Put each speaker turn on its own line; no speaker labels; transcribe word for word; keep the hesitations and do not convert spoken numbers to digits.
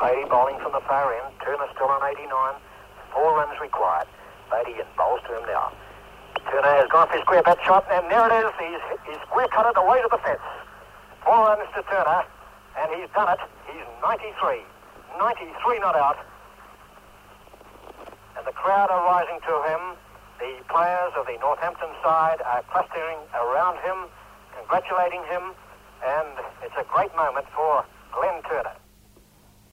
Beatty bowling from the far end. Turner still on eighty-nine. Four runs required. Beatty in bowls to him now. Turner has gone for his square bat shot, and there it is. He's, he's square cut it away to the fence. Four runs to Turner, and he's done it. He's ninety-three. ninety-three not out. And the crowd are rising to him. The players of the Northampton side are clustering around him, congratulating him, and it's a great moment for Glenn Turner.